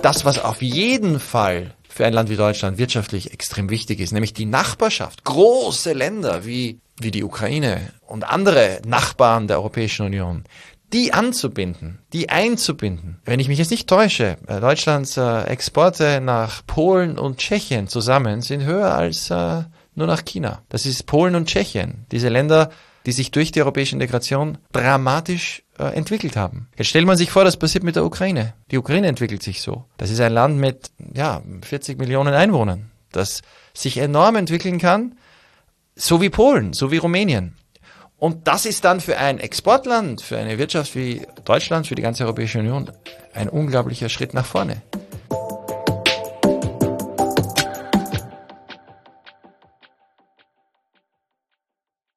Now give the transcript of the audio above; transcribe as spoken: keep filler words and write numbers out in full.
das, was auf jeden Fall für ein Land wie Deutschland wirtschaftlich extrem wichtig ist, nämlich die Nachbarschaft. Große Länder wie, wie die Ukraine und andere Nachbarn der Europäischen Union, die anzubinden, die einzubinden. Wenn ich mich jetzt nicht täusche, Deutschlands äh, Exporte nach Polen und Tschechien zusammen sind höher als äh, nur nach China. Das ist Polen und Tschechien, diese Länder, die sich durch die europäische Integration dramatisch äh, entwickelt haben. Jetzt stellt man sich vor, das passiert mit der Ukraine. Die Ukraine entwickelt sich so. Das ist ein Land mit ja vierzig Millionen Einwohnern, das sich enorm entwickeln kann, so wie Polen, so wie Rumänien. Und das ist dann für ein Exportland, für eine Wirtschaft wie Deutschland, für die ganze Europäische Union ein unglaublicher Schritt nach vorne.